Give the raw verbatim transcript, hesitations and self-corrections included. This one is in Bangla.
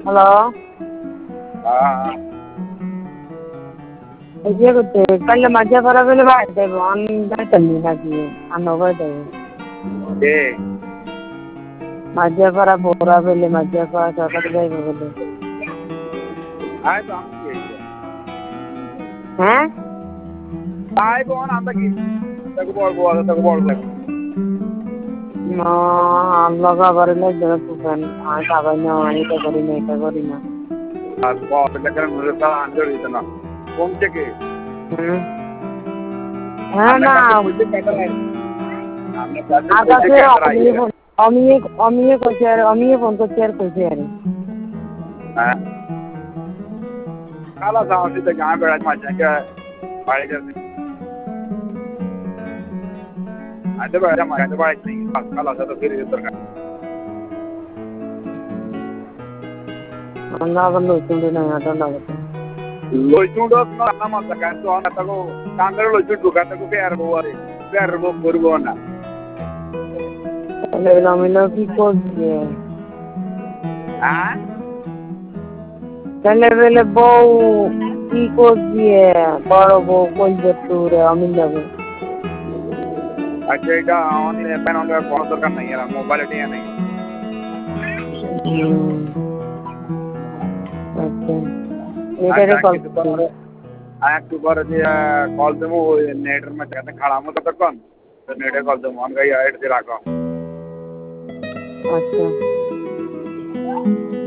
হ্যালো এই যে করতে কালে মাঝে পড়া বলে ভাই দেব অন যাইতালি নাকি আনো ভাই দেব কে মাঝে পড়া পড়া বলে মাঝে পড়া সকালে যাইব বলে আয় তো আমি কি হ্যাঁ আয় বোন আমরা কি তাকে বলবো আর তাকে বলবো না আল্লাহ বাবার লাগবে না তুফান আর খাবার না এটা করি না এটা করি না আর বলটা কেন মনে তা আন্দর দিত না কোন থেকে হুম হ্যাঁ না আকাশে অমিয়ে অমিয়ে কইছে আর অমিয়ে ফোন করছে আর কইছে আর হ্যাঁ কালা যাওয়া সিতে গাঁ বেড়াতে মাঝে কে বাড়ি গেছে আইতে বেড়াতে মাঝে বাড়ি নেই কালা সাথে ফিরে যেতে দরকার না বললো তুমি না আটা না লইচুঁডো না নামাজ কাজ তো না তাকো কাঙ্গারে লইচুঁ ঢুকা তাকো পেয়ার বওয়ারে পেয়ার বও করবো না তাহলে রামিলা কি করবে হ্যাঁ তাহলে বেলে বউ কি করবে বড় বউ কইবে তোরে আমি যাবো আচ্ছা এটা অনলাইন প্যান অন কোনো দরকার নাই এরা মোবাইলে টিয়া নাই আচ্ছা এটারে কল করে একটু পরে যে কল দেবো ওই নেটের মধ্যে খাড়া মতো তখন তো নেটে কল দেবো আমি গাই এড দিয়ে রাখো আচ্ছা